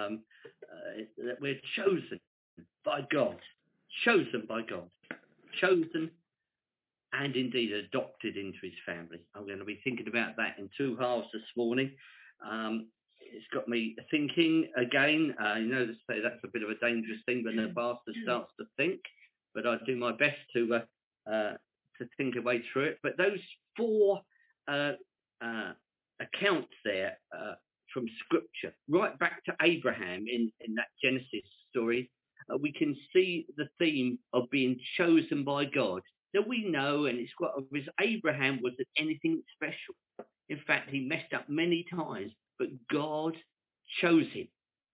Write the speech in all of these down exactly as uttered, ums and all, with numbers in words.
um, uh, that we're chosen by God, chosen by God, chosen and indeed adopted into his family. I'm going to be thinking about that in two halves this morning. Um, it's got me thinking again. Uh, you know, they say that's a bit of a dangerous thing when the pastor starts to think, but I do my best to uh, uh, to think a way through it. But those four uh, uh, accounts there uh, from Scripture, right back to Abraham in, in that Genesis story, uh, we can see the theme of being chosen by God. Now we know, and it's quite obvious, Abraham wasn't anything special. In fact, he messed up many times, but God chose him.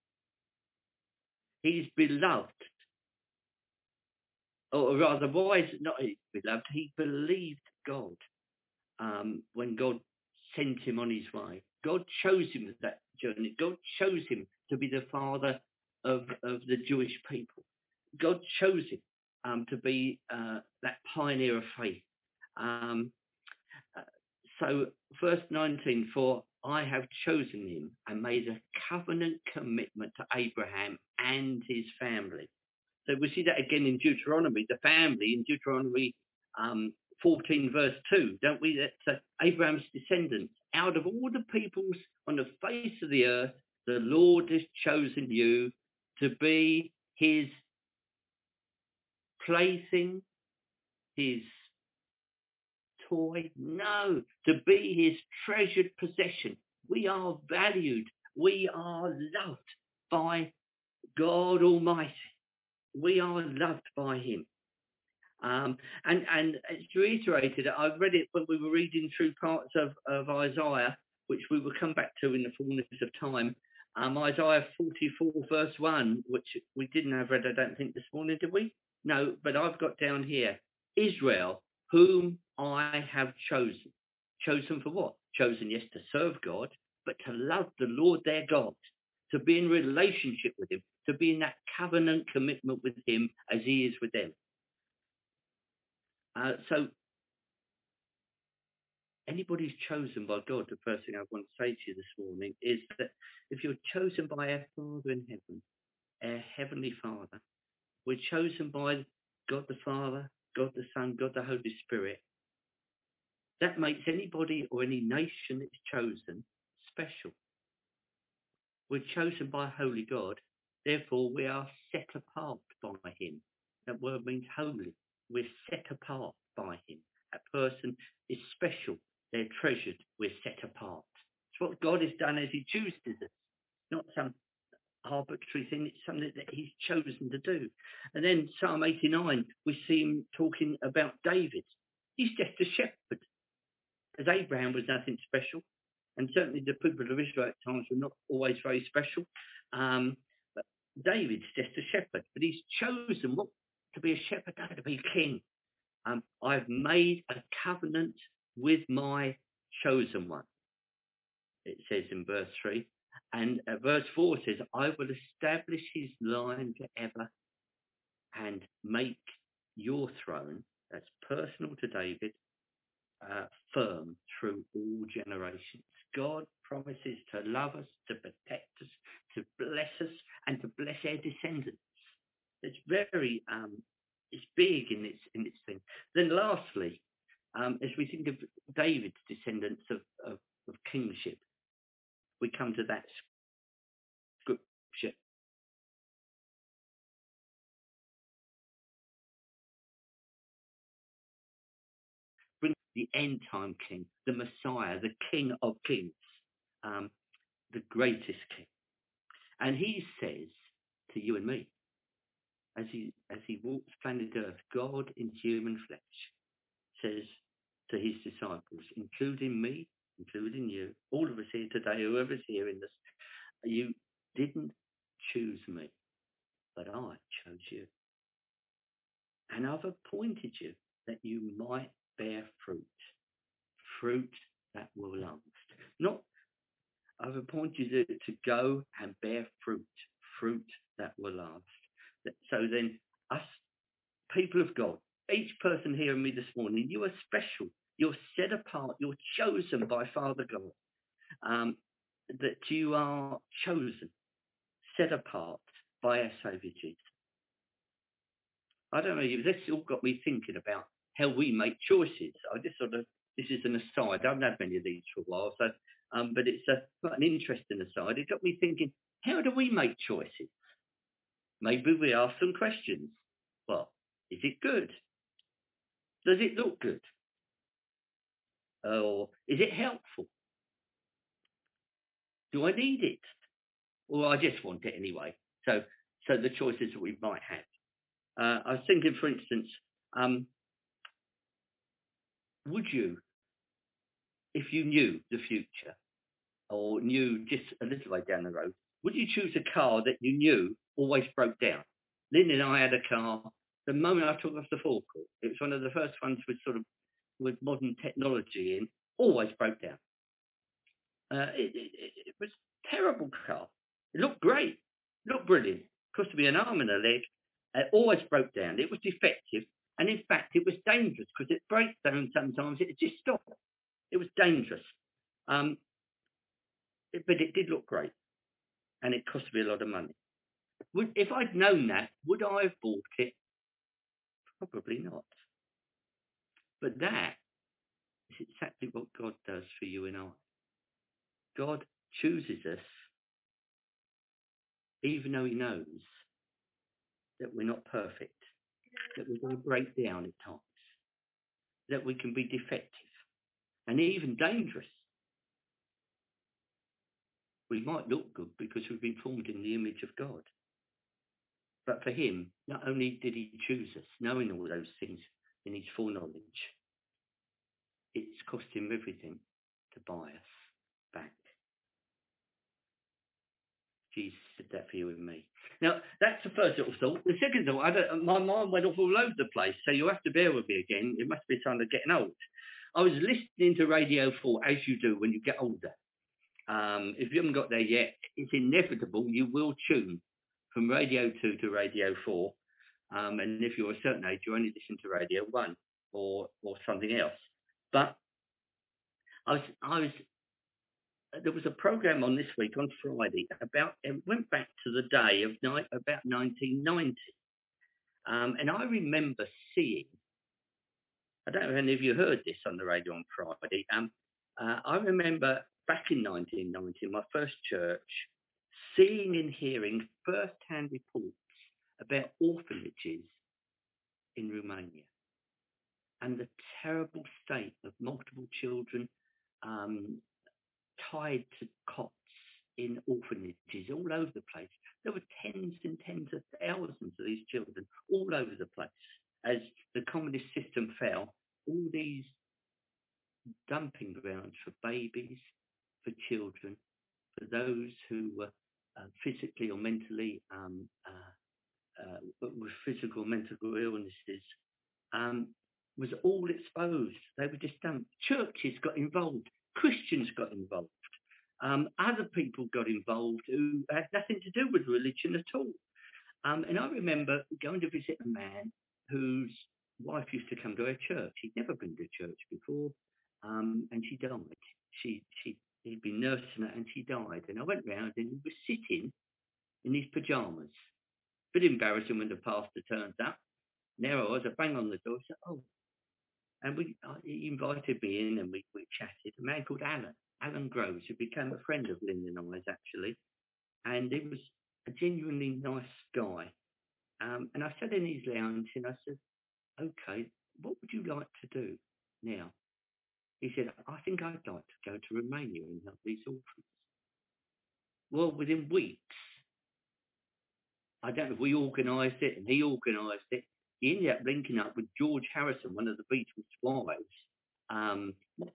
He's beloved. Or rather, why is it not he's beloved? He believed God um, when God sent him on his way. God chose him for that journey. God chose him to be the father of, of the Jewish people. God chose him um, to be uh, that pioneer of faith. Um, uh, so, verse nineteen, for I have chosen him and made a covenant commitment to Abraham and his family. So we see that again in Deuteronomy, the family in Deuteronomy um, fourteen, verse two, don't we? That uh, Abraham's descendants, out of all the peoples on the face of the earth, the Lord has chosen you to be his plaything, his toy. No, to be his treasured possession. We are valued. We are loved by God Almighty. We are loved by him. Um, and, and it's reiterated, I read it when we were reading through parts of, of Isaiah, which we will come back to in the fullness of time. Um, Isaiah forty-four, verse one, which we didn't have read, I don't think, this morning, did we? No, but I've got down here, Israel, whom I have chosen. Chosen for what? Chosen, yes, to serve God, but to love the Lord their God, to be in relationship with him, to be in that covenant commitment with him as he is with them. Uh, so, anybody who's chosen by God, the first thing I want to say to you this morning is that if you're chosen by our Father in heaven, our Heavenly Father, we're chosen by God the Father, God the Son, God the Holy Spirit. That makes anybody or any nation that's chosen special. We're chosen by a holy God. Therefore, we are set apart by him. That word means holy. We're set apart by him. That person is special. They're treasured. We're set apart. It's what God has done as he chooses us. Not some arbitrary thing. It's something that he's chosen to do. And then Psalm eighty-nine, we see him talking about David. He's just a shepherd. As Abraham was nothing special. And certainly the people of Israel at times were not always very special. Um, but David's just a shepherd. But he's chosen what, to be a shepherd, no, to be king. Um, I've made a covenant with my chosen one, it says in verse three. And uh, verse four says, I will establish his line forever and make your throne, that's personal to David, uh, firm through all generations. God promises to love us, to protect us, to bless us, and to bless our descendants. It's very, um, it's big in its in its thing. Then lastly, um, as we think of David's descendants of, of, of kingship, we come to that scripture. Bring the end time king, the Messiah, the King of Kings, um, the greatest king. And he says to you and me, as he as he walks planet Earth, God in human flesh says to his disciples, including me, including you, all of us here today, whoever's here in this, you didn't choose me, but I chose you. And I've appointed you that you might bear fruit, fruit that will last. Not, I've appointed you to go and bear fruit, fruit that will last. So then, us, people of God, each person hearing me this morning, you are special. You're set apart. You're chosen by Father God. Um, that you are chosen, set apart by our Saviour Jesus. I don't know, this all got me thinking about how we make choices. I just sort of, this is an aside. I haven't had many of these for a while, so um, but it's a, quite an interesting aside. It got me thinking, how do we make choices? Maybe we ask some questions. Well, is it good? Does it look good? Or is it helpful? Do I need it? Or I just want it anyway? So, so the choices that we might have. Uh, I was thinking, for instance, um, would you, if you knew the future or knew just a little way down the road, would you choose a car that you knew always broke down? Lynn and I had a car. The moment I took off the forecourt, it was one of the first ones with sort of with modern technology in, always broke down. Uh, it, it, it was a terrible car. It looked great, looked brilliant. Cost me an arm and a leg. It always broke down. It was defective, and in fact, it was dangerous because it breaks down sometimes. It just stopped. It was dangerous, um, it, but it did look great, and it cost me a lot of money. Would, if I'd known that, would I have bought it? Probably not. But that is exactly what God does for you and I. God chooses us, even though He knows that we're not perfect, that we're going to break down at times, that we can be defective and even dangerous. We might look good because we've been formed in the image of God. But for Him, not only did He choose us, knowing all those things in His foreknowledge, it's cost Him everything to buy us back. Jesus did that for you and me. Now, that's the first little thought. The second thought, I don't, my mind went off all over the place, so you'll have to bear with me again. It must be a sign of getting old. I was listening to Radio four, as you do when you get older. Um, if you haven't got there yet, it's inevitable you will tune from Radio two to Radio four. Um, and if you're a certain age, you only listen to Radio one or or something else. But I was, I was there was a program on this week on Friday about, it went back to the day of ni- about nineteen ninety. Um, and I remember seeing, I don't know if any of you heard this on the radio on Friday. Um, uh, I remember back in nineteen ninety, in my first church, seeing and hearing first-hand reports about orphanages in Romania and the terrible state of multiple children um, tied to cots in orphanages all over the place. There were tens and tens of thousands of these children all over the place. As the communist system fell, all these dumping grounds for babies, for children, for those who were uh, physically or mentally um, uh, uh, with physical or mental illnesses, um, was all exposed. They were just dumped. Churches got involved. Christians got involved. Um, other people got involved who had nothing to do with religion at all. Um, and I remember going to visit a man whose wife used to come to our church. He'd never been to church before, um, and she died. She, she, he'd been nursing her, and she died. And I went round, and he was sitting in his pajamas. Bit embarrassing when the pastor turns up. And there I was, I bang on the door. I said, "Oh," and we, uh, he invited me in, and we, we chatted. A man called Alan, Alan Groves, who became a friend of Lynn and I's actually, and he was a genuinely nice guy. Um, and I sat in his lounge and I said, "Okay, what would you like to do now?" He said, "I think I'd like to go to Romania and help these orphans." Well, within weeks, I don't know if we organised it and he organised it. He ended up linking up with George Harrison, one of the Beatles' wives, um,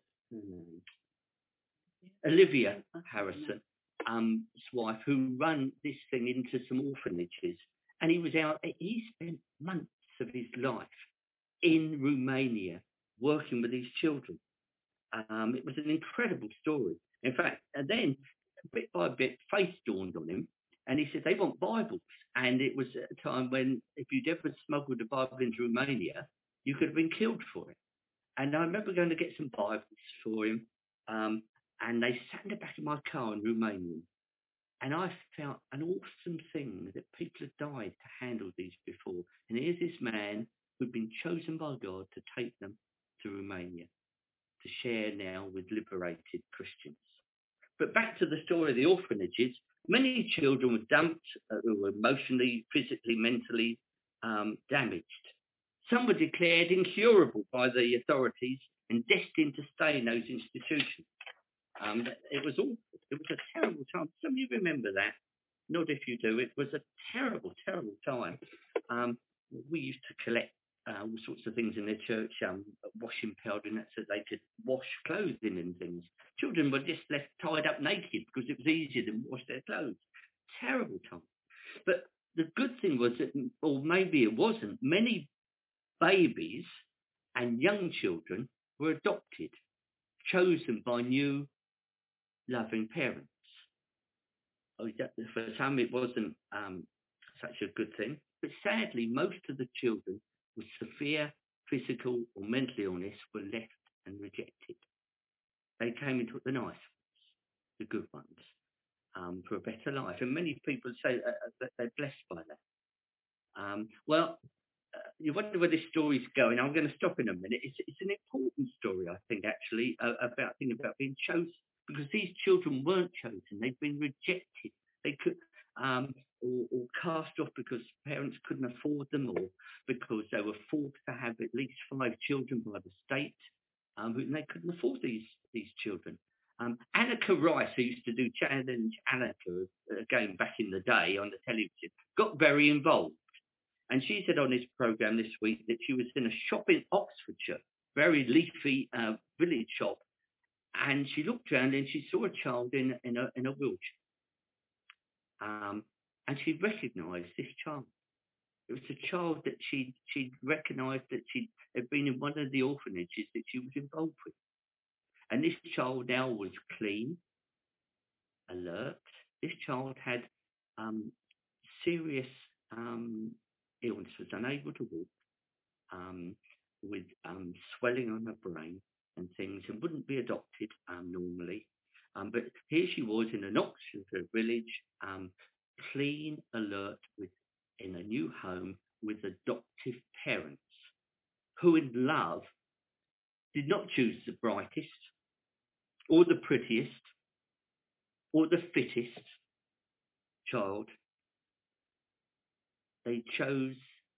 Olivia Harrison, um, his wife, who ran this thing into some orphanages. And he was out, he spent months of his life in Romania working with these children. Um, it was an incredible story. In fact, and then bit by bit, faith dawned on him, and he said they want Bibles. And it was at a time when if you'd ever smuggled a Bible into Romania, you could have been killed for it. And I remember going to get some Bibles for him, um, and they sat in the back of my car in Romania. And I felt an awesome thing that people had died to handle these before. And here's this man who'd been chosen by God to take them to Romania to share now with liberated Christians. But back to the story of the orphanages, many children were dumped uh, who were emotionally, physically, mentally um, damaged. Some were declared incurable by the authorities and destined to stay in those institutions. Um, it was awful. It was a terrible time. Some of you remember that. Not if you do. It was a terrible, terrible time. Um, we used to collect uh, all sorts of things in the church, um, washing powder and that, so they could wash clothing and things. Children were just left tied up naked because it was easier than wash their clothes. Terrible time. But the good thing was that, or maybe it wasn't, many babies and young children were adopted, chosen by new loving parents. For some, it wasn't um, such a good thing, but sadly, most of the children with severe physical or mental illness were left and rejected. They came and took the nice ones, the good ones, um, for a better life. And many people say uh, that they're blessed by that. Um, well, uh, you wonder where this story's going. I'm going to stop in a minute. It's, it's an important story, I think, actually, uh, about thinking about being chosen. Because these children weren't chosen, they'd been rejected. They could, um, or, or cast off because parents couldn't afford them, or because they were forced to have at least five children by the state, um, and they couldn't afford these these children. Um, Annika Rice, who used to do Challenge Annika again back in the day on the television, got very involved. And she said on this programme this week that she was in a shop in Oxfordshire, very leafy uh, village shop, and she looked around and she saw a child in, in, a, in a wheelchair. Um, and she recognised this child. It was a child that she she recognised that she had been in one of the orphanages that she was involved with. And this child now was clean, alert. This child had um, serious um, illness, was unable to walk, um, with um, swelling on her brain and things, and wouldn't be adopted um, normally. Um, but here she was in an Oxfordshire village, um, clean, alert, with in a new home with adoptive parents who, in love, did not choose the brightest or the prettiest or the fittest child. They chose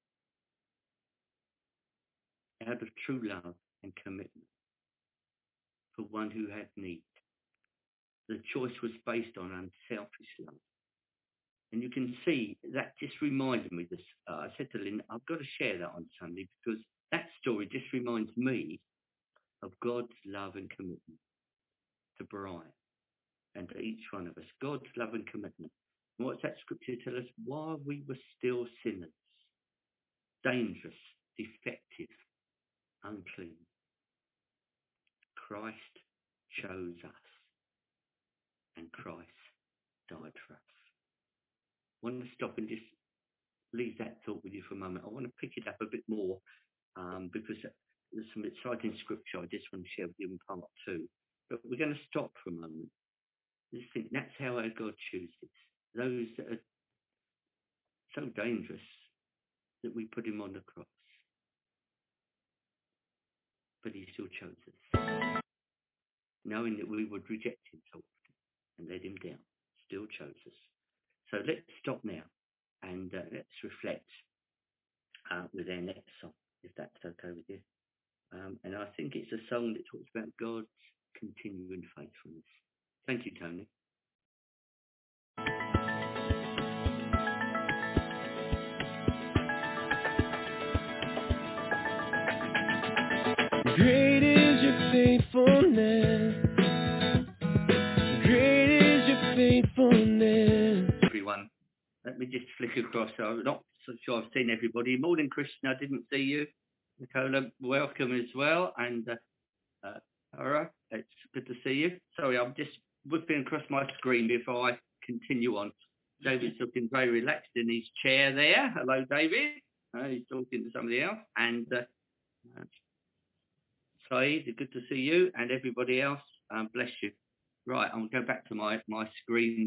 out of true love and commitment for one who had need. The choice was based on unselfish love. And you can see that just reminded me this. Uh, I said to Lynn, I've got to share that on Sunday because that story just reminds me of God's love and commitment to Brian and to each one of us. God's love and commitment. And what's that scripture tell us? While we were still sinners, dangerous, defective, unclean, Christ chose us and Christ died for us. I want to stop and just leave that thought with you for a moment. I want to pick it up a bit more um, because there's some exciting scripture I just want to share with you in part two. But we're going to stop for a moment. Just think that's how our God chooses those that are so dangerous that we put him on the cross. But he still chose us, knowing that we would reject him so often and let him down. Still chose us. So let's stop now and uh, let's reflect uh, with our next song, if that's okay with you. Um, and I think it's a song that talks about God's continuing faithfulness. Thank you, Tony. Great is your faithfulness. Great is your faithfulness. Everyone, let me just flick across. I'm not so sure I've seen everybody. Morning, Christian. I didn't see you. Nicola, welcome as well. And uh, uh, all right, it's good to see you. Sorry, I'm just whipping across my screen before I continue on. David's looking very relaxed in his chair there. Hello, David. Uh, he's talking to somebody else. And uh, uh, Saeed, good to see you. And everybody else, um, bless you. Right, I'll go back to my, my screen now.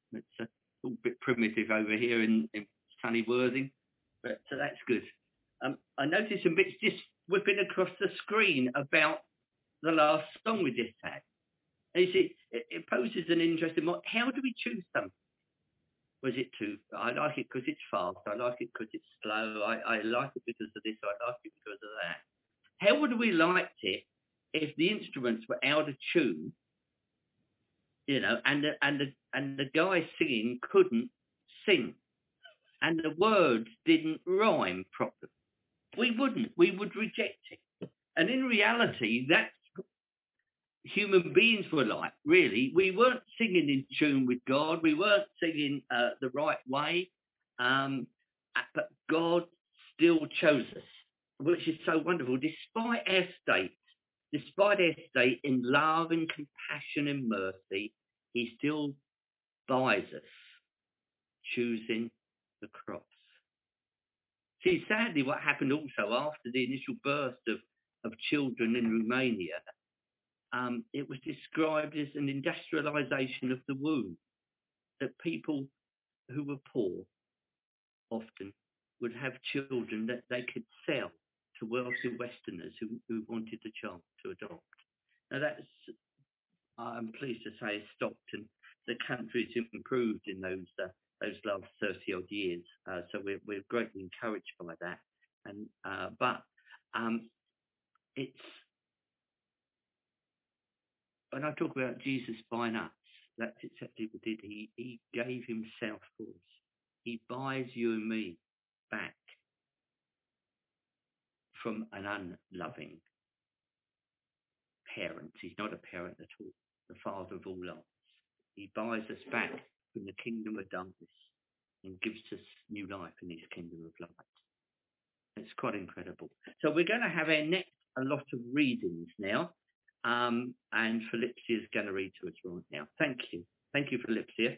It's a little bit primitive over here in, in sunny Worthing, but so that's good. Um, I noticed some bits just whipping across the screen about the last song we just had. And you see, it, it poses an interesting one. How do we choose something? Was it too, I like it because it's fast, I like it because it's slow, I, I like it because of this, I like it because of that. How would we liked it if the instruments were out of tune, you know, and the, and the, and the guy singing couldn't sing, and the words didn't rhyme properly? We wouldn't, we would reject it. And in reality, that's human beings were like, really. We weren't singing in tune with God. We weren't singing uh, the right way. Um, but God still chose us, which is so wonderful. Despite our state, despite our state in love and compassion and mercy, he still buys us, choosing the cross. See, sadly, what happened also after the initial burst of, of children in Romania, Um, it was described as an industrialization of the womb, that people who were poor often would have children that they could sell to wealthy Westerners who, who wanted the child to adopt. Now that's, I'm pleased to say, stopped, and the country's improved in those uh, those last thirty odd years. Uh, so we're we're greatly encouraged by that. And uh, but um, it's when I talk about Jesus buying us, that's exactly what he did. He, he gave himself for us. He buys you and me back from an unloving parent. He's not a parent at all, the father of all lives. He buys us back from the kingdom of darkness and gives us new life in his kingdom of light. It's quite incredible. So we're going to have our next a lot of readings now. Um, and Philipsia is going to read to us right now. Thank you. Thank you, Philipsia.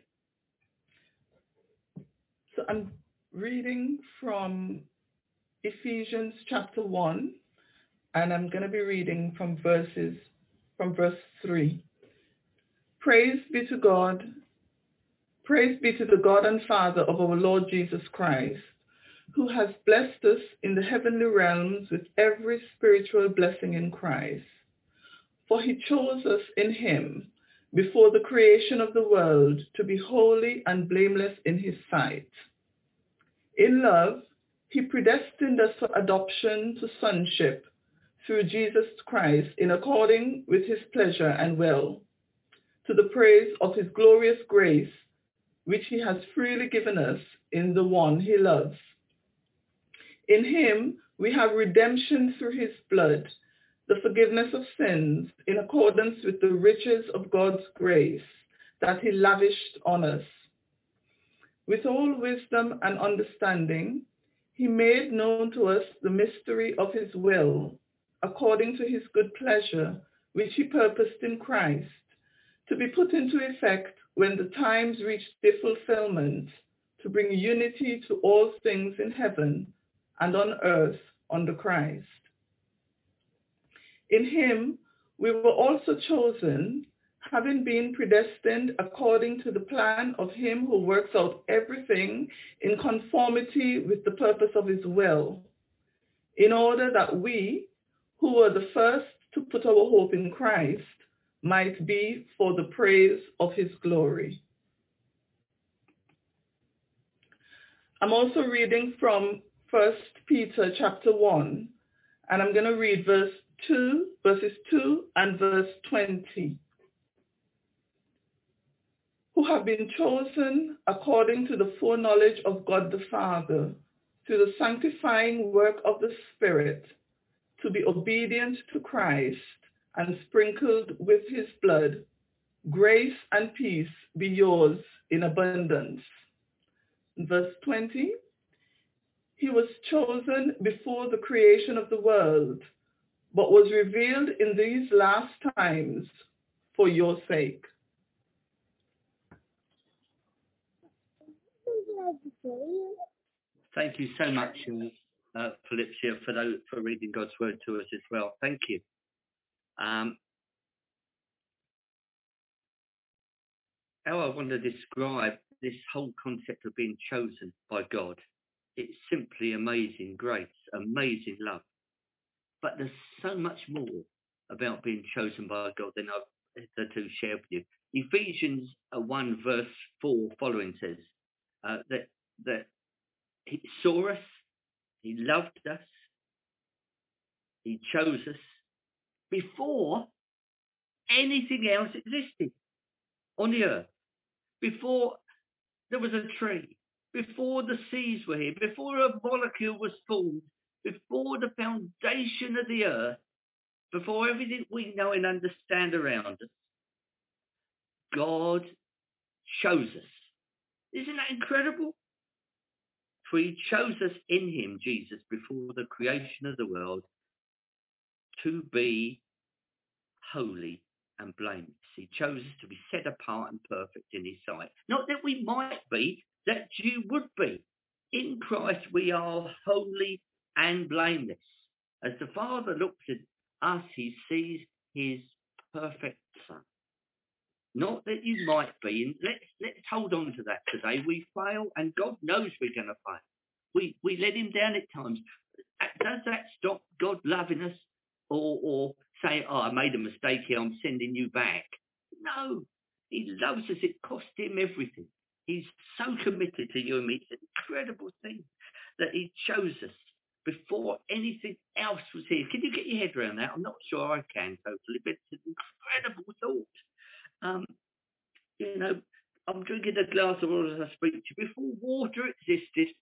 So I'm reading from Ephesians chapter one, and I'm going to be reading from verses, from verse three. Praise be to God. Praise be to the God and Father of our Lord Jesus Christ, who has blessed us in the heavenly realms with every spiritual blessing in Christ. For he chose us in him before the creation of the world to be holy and blameless in his sight. In love, he predestined us for adoption to sonship through Jesus Christ in according with his pleasure and will, to the praise of his glorious grace, which he has freely given us in the one he loves. In him we have redemption through his blood, the forgiveness of sins in accordance with the riches of God's grace that he lavished on us. With all wisdom and understanding, he made known to us the mystery of his will, according to his good pleasure, which he purposed in Christ, to be put into effect when the times reached their fulfillment, to bring unity to all things in heaven and on earth under Christ. In him we were also chosen, having been predestined according to the plan of him who works out everything in conformity with the purpose of his will, in order that we, who were the first to put our hope in Christ, might be for the praise of his glory. I'm also reading from First Peter chapter one, and I'm going to read verse two, verses two and verse twenty. Who have been chosen according to the foreknowledge of God the Father, through the sanctifying work of the Spirit, to be obedient to Christ and sprinkled with his blood. Grace and peace be yours in abundance. Verse twenty, he was chosen before the creation of the world, but was revealed in these last times for your sake. Thank you so much, uh, uh, Philipsia, for, those, for reading God's word to us as well. Thank you. Um, how I want to describe this whole concept of being chosen by God. It's simply amazing grace, amazing love. But there's so much more about being chosen by God than I've to share with you. Ephesians one verse four following says uh, that that He saw us, He loved us, He chose us before anything else existed on the earth, before there was a tree, before the seas were here, before a molecule was formed, before the foundation of the earth, before everything we know and understand around us. God chose us. Isn't that incredible? For He chose us in Him, Jesus, before the creation of the world, to be holy and blameless. He chose us to be set apart and perfect in His sight. Not that we might be, that you would be. In Christ we are holy and blameless. As the Father looks at us, He sees His perfect Son. Not that you might be, and let's let's hold on to that today. We fail, and God knows we're going to fail. We we let Him down at times. Does that stop God loving us, or or say, "Oh, I made a mistake here. I'm sending you back"? No, He loves us. It cost Him everything. He's so committed to you and me. It's an incredible thing that He chose us before anything else was here. Can you get your head around that? I'm not sure I can totally, but it's an incredible thought. Um, you know, I'm drinking a glass of water as I speak to you. Before water existed,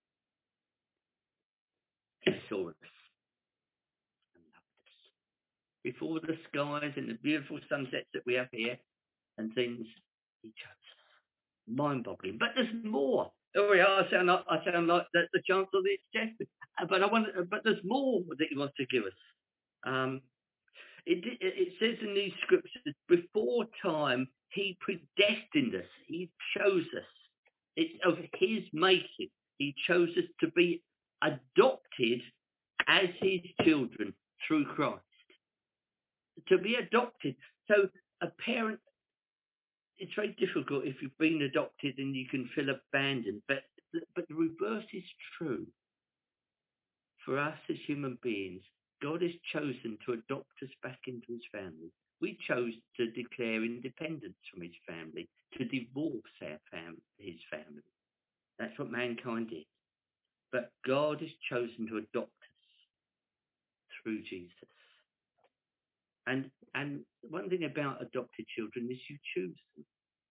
He saw us and loved us. Before the skies and the beautiful sunsets that we have here and things, He chose us. Mind-boggling. But there's more. Oh yeah, I sound like, I sound like the, the Chancellor of the Exchequer. But I want, but there's more that He wants to give us. Um, It, it says in these scriptures, before time, He predestined us. He chose us. It's of His making. He chose us to be adopted as His children through Christ. To be adopted. So a parent, it's very difficult if you've been adopted and you can feel abandoned. But, but the reverse is true. For us as human beings, God has chosen to adopt us back into His family. We chose to declare independence from His family, to divorce our fam- His family. That's what mankind did. But God has chosen to adopt us through Jesus. And and one thing about adopted children is you choose them.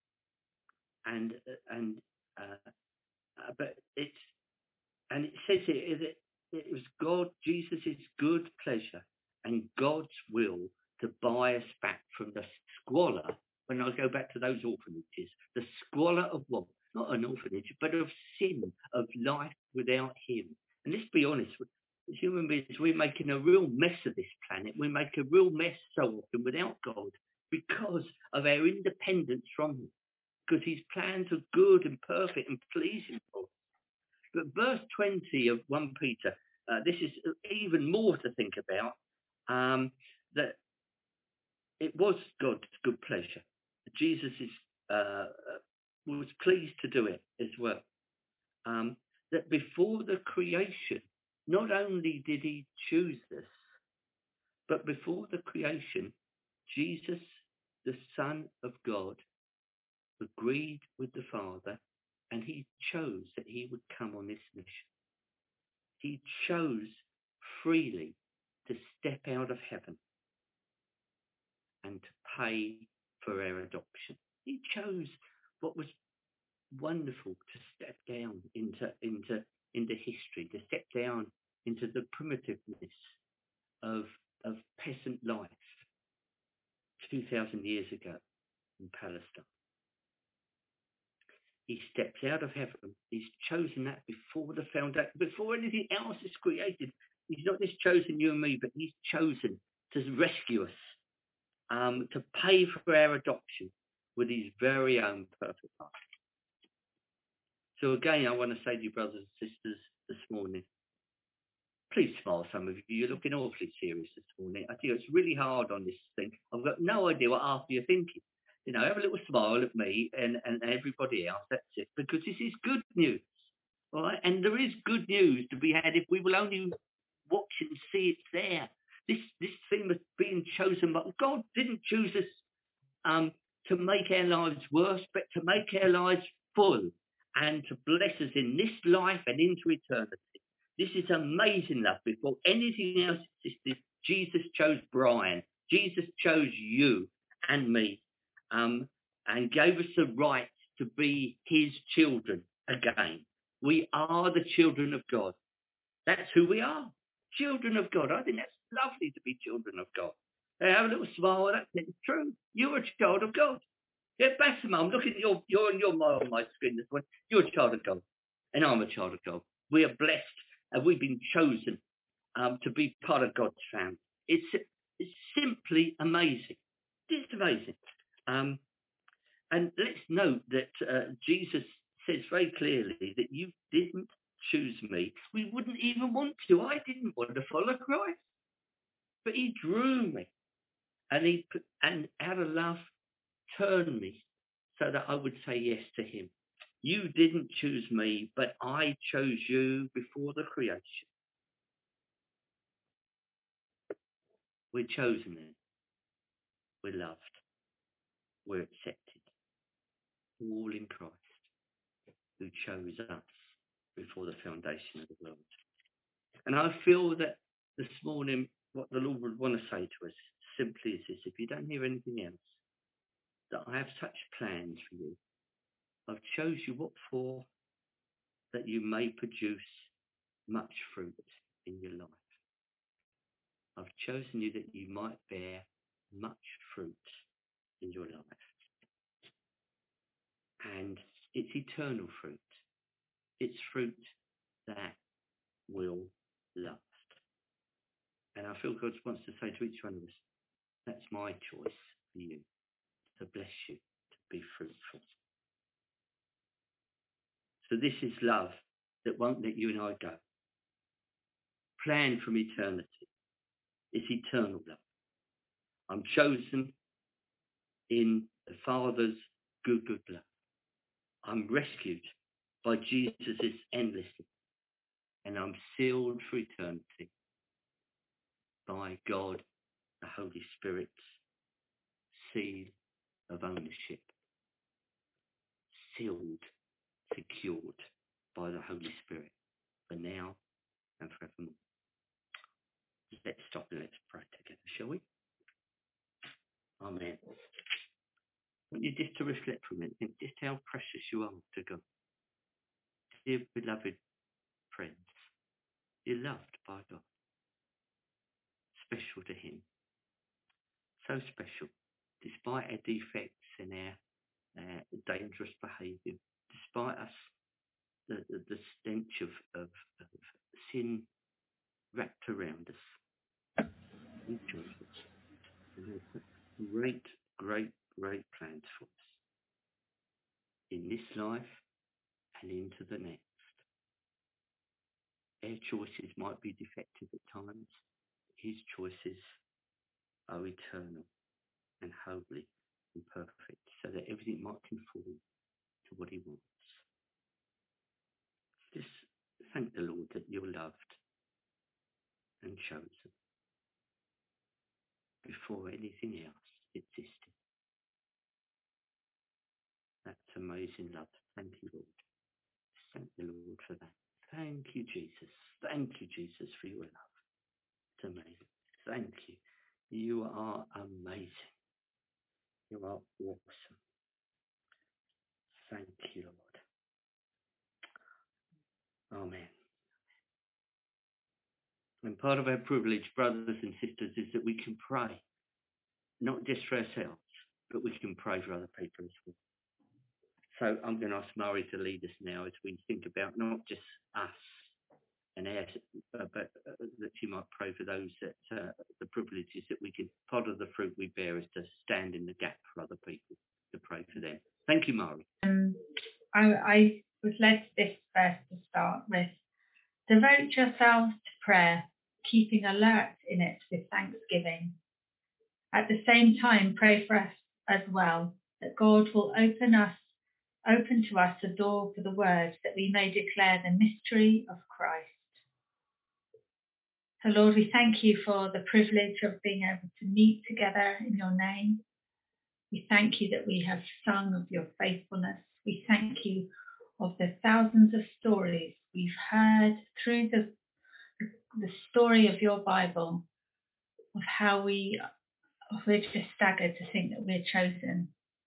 And and uh, uh, but it's and it says here that it was God, Jesus' good pleasure and God's will to buy us back from the squalor. When I go back to those orphanages, the squalor of what? Not an orphanage, but of sin, of life without Him. And let's be honest, as human beings, we're making a real mess of this planet. We make a real mess so often without God because of our independence from Him. Because His plans are good and perfect and pleasing for us. But verse twenty of First Peter, uh, this is even more to think about, um, that it was God's good pleasure. Jesus is, uh, was pleased to do it as well. Um, that before the creation, not only did He choose us, but before the creation, Jesus, the Son of God, agreed with the Father, and He chose that He would come on this mission. He chose freely to step out of heaven and to pay for our adoption. He chose what was wonderful to step down into into into history, to step down into the primitiveness of of peasant life two thousand years ago in Palestine. He steps out of heaven. He's chosen that before the foundation, before anything else is created. He's not just chosen you and me, but He's chosen to rescue us, um, to pay for our adoption with His very own perfect life. So again, I want to say to you, brothers and sisters, this morning, please smile, some of you. You're looking awfully serious this morning. I think it's really hard on this thing. I've got no idea what half you're thinking. You know, have a little smile at me and, and everybody else. That's it. Because this is good news. All right? And there is good news to be had if we will only watch and see it's there. This this thing of being chosen, but God didn't choose us um, to make our lives worse, but to make our lives full and to bless us in this life and into eternity. This is amazing love. Before anything else existed, Jesus chose Brian. Jesus chose you and me, um, and gave us the right to be his children again. We are the children of God. That's who we are. Children of God. I think that's lovely to be children of God. They have a little smile. That's it. It's true. You're a child of God. Yeah, Basima, I'm looking at your, you're on your on my screen this one. You're a child of God. And I'm a child of God. We are blessed and we've been chosen um, to be part of God's family. It's, it's simply amazing. It's amazing. Um, and let's note that uh, Jesus says very clearly that you didn't choose me. We wouldn't even want to. I didn't want to follow Christ. But he drew me. And he put, and out of love, turned me so that I would say yes to him. You didn't choose me, but I chose you before the creation. We're chosen then. We're loved. We're accepted. All in Christ, who chose us before the foundation of the world. And I feel that this morning, what the Lord would want to say to us simply is this: if you don't hear anything else, that I have such plans for you. I've chose you what for? That you may produce much fruit in your life. I've chosen you that you might bear much fruit in your life. And it's eternal fruit. It's fruit that will last. And I feel God wants to say to each one of us, that's my choice for you, to bless you, to be fruitful. So this is love that won't let you and I go. Planned from eternity. It's eternal love. I'm chosen in the Father's good, good love. I'm rescued by Jesus' endless love. And I'm sealed for eternity by God, the Holy Spirit's seal of ownership. Sealed, secured by the Holy Spirit for now and forevermore. Let's stop and let's pray together, shall we? Amen. I want you just to reflect for a minute, think just how precious you are to God. Dear beloved friends, you're loved by God. Special to him. So special. Despite our defects and our uh, dangerous behaviour, despite us, the, the, the stench of, of, of sin wrapped around us. He chose us. And there's great, great, great plans for us in this life and into the next. Our choices might be defective at times. His choices are eternal and holy and perfect, so that everything might conform to what he wants. Just thank the Lord that you're loved and chosen before anything else existed. That's amazing love. Thank you, Lord. Thank the Lord for that. Thank you, Jesus. Thank you, Jesus, for your love. It's amazing. Thank you. You are amazing. You are awesome. Thank you, Lord. Amen. And part of our privilege, brothers and sisters, is that we can pray, not just for ourselves, but we can pray for other people as well. So I'm going to ask Murray to lead us now as we think about not just us and our, uh, but uh, that she might pray for those that uh, the privileges that we can, part of the fruit we bear is to stand in the gap for other people, to pray for them. Thank you, Murray. Um, I, I was led to this verse to start with. Devote yourselves to prayer, keeping alert in it with thanksgiving. At the same time, pray for us as well, that God will open us, open to us a door for the word, that we may declare the mystery of Christ. So Lord, we thank you for the privilege of being able to meet together in your name. We thank you that we have sung of your faithfulness. We thank you of the thousands of stories we've heard through the, the story of your Bible, of how we, we're just staggered to think that we're chosen.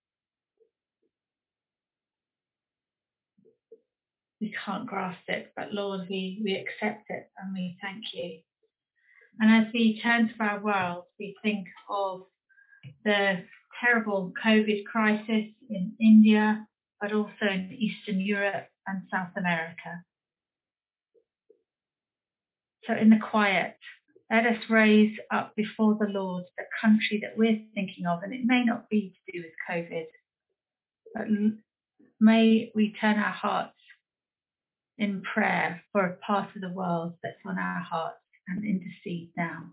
We can't grasp it, but Lord, we, we accept it and we thank you. And as we turn to our world, we think of the terrible COVID crisis in India, but also in Eastern Europe and South America. So in the quiet, let us raise up before the Lord the country that we're thinking of, and it may not be to do with COVID, but may we turn our hearts in prayer for a part of the world that's on our hearts and intercede now.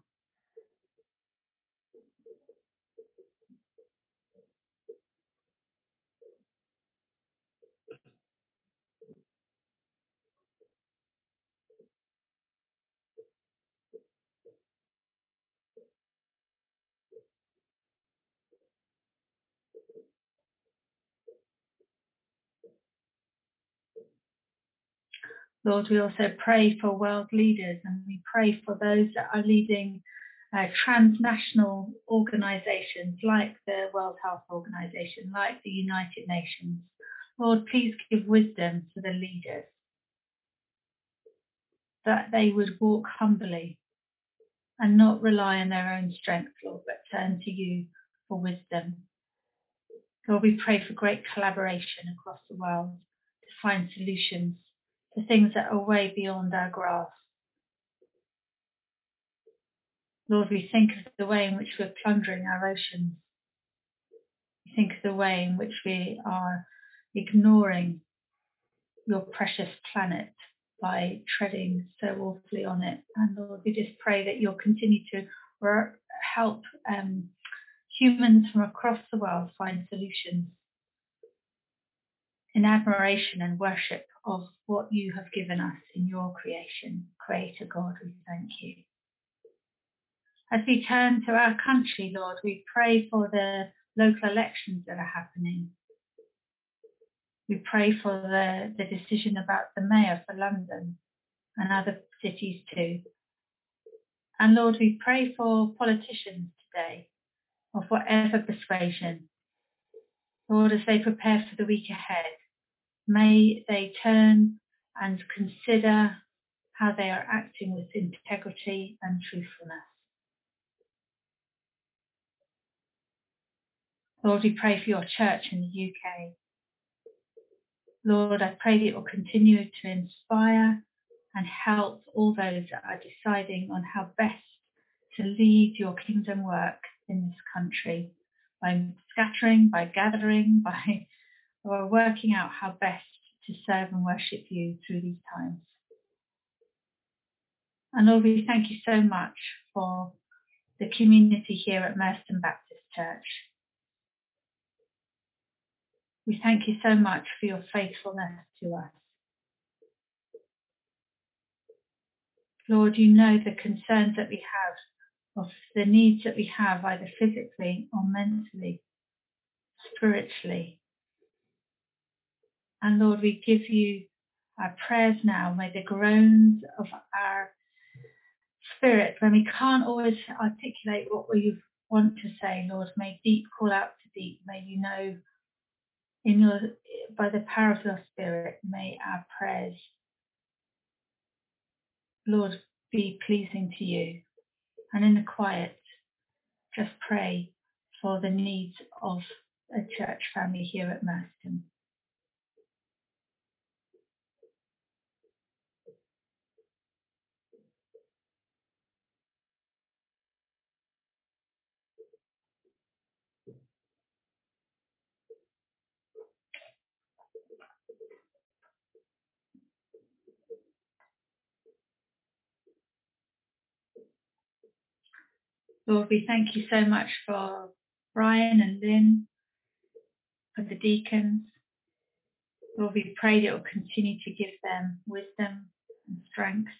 Lord, we also pray for world leaders, and we pray for those that are leading uh, transnational organisations like the World Health Organization, like the United Nations. Lord, please give wisdom to the leaders, that they would walk humbly and not rely on their own strength, Lord, but turn to you for wisdom. Lord, we pray for great collaboration across the world to find solutions to things that are way beyond our grasp. Lord, we think of the way in which we're plundering our oceans. We think of the way in which we are ignoring your precious planet by treading so awfully on it. And Lord, we just pray that you'll continue to work, help um, humans from across the world find solutions in admiration and worship of what you have given us in your creation. Creator God, we thank you. As we turn to our country, Lord, we pray for the local elections that are happening. We pray for the, the decision about the mayor for London and other cities too. And Lord, we pray for politicians today of whatever persuasion. Lord, as they prepare for the week ahead, may they turn and consider how they are acting with integrity and truthfulness. Lord, we pray for your church in the U K. Lord, I pray that it will continue to inspire and help all those that are deciding on how best to lead your kingdom work in this country, by scattering, by gathering, by or working out how best to serve and worship you through these times. And Lord, we thank you so much for the community here at Merston Baptist Church. We thank you so much for your faithfulness to us. Lord, you know the concerns that we have, of the needs that we have, either physically or mentally, spiritually. And Lord, we give you our prayers now. May the groans of our spirit, when we can't always articulate what we want to say, Lord, may deep call out to deep. May you know, in your, by the power of your spirit, may our prayers, Lord, be pleasing to you. And in the quiet, just pray for the needs of a church family here at Merston. Lord, we thank you so much for Brian and Lynn. for the deacons. Lord, we pray that it will continue to give them wisdom and strength.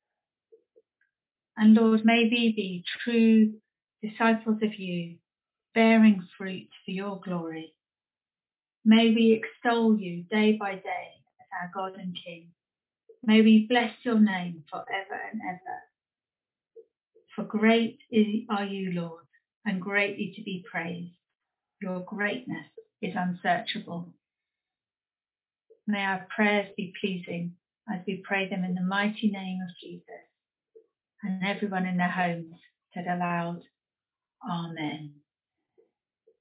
And Lord, may we be true disciples of you, bearing fruit for your glory. May we extol you day by day as our God and King. May we bless your name forever and ever. For great are you, Lord, and greatly to be praised. Your greatness is unsearchable. May our prayers be pleasing as we pray them in the mighty name of Jesus. And everyone in their homes said aloud, Amen.